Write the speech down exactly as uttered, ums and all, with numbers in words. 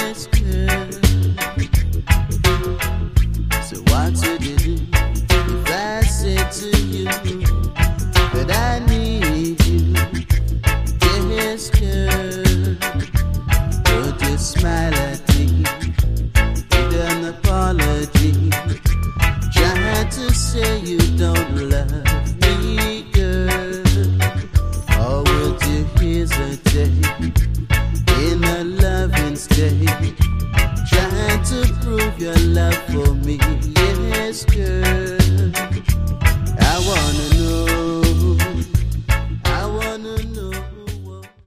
Yes, girl. So what would you do if I said to you that I need you? Yes, girl. Would you smile at me with an apology? Trying to say you don't love me, girl. Or would you hesitate in a loving state, trying to prove your love for me? Yes, girl, I wanna know